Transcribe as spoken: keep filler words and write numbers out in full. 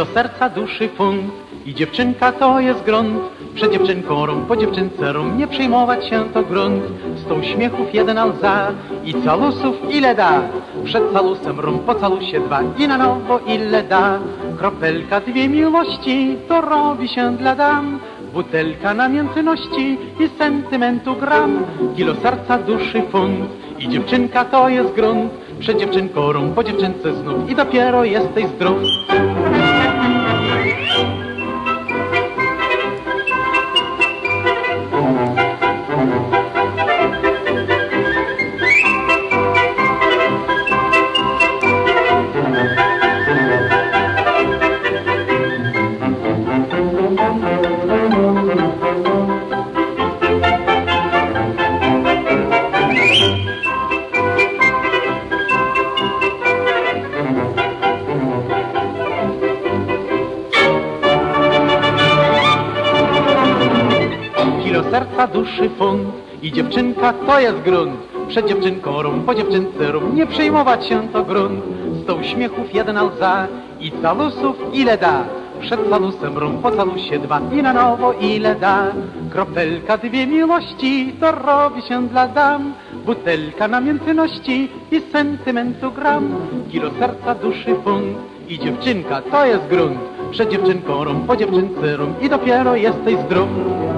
Kilo serca, duszy, funt i dziewczynka to jest grunt. Przed dziewczynką rum, po dziewczynce rum, nie przejmować się to grunt. Sto uśmiechów jeden alza i calusów ile da. Przed calusem rum, po calusie dwa i na nowo ile da. Kropelka dwie miłości, to robi się dla dam. Butelka namiętności i sentymentu gram. Kilo serca, duszy, funt i dziewczynka to jest grunt. Przed dziewczynką rum, po dziewczynce znów i dopiero jesteś zdrów. Kilo serca, duszy, funt i dziewczynka to jest grunt. Przed dziewczynką rum, po dziewczynce rum, nie przejmować się to grunt. Sto uśmiechów jedna łza i calusów ile da. Przed calusem rum, po calusie dwa i na nowo ile da. Kropelka dwie miłości, to robi się dla dam. Butelka namiętności i sentymentu gram. Kilo serca, duszy, funt i dziewczynka to jest grunt. Przed dziewczynką rum, po dziewczynce rum i dopiero jesteś zdrów.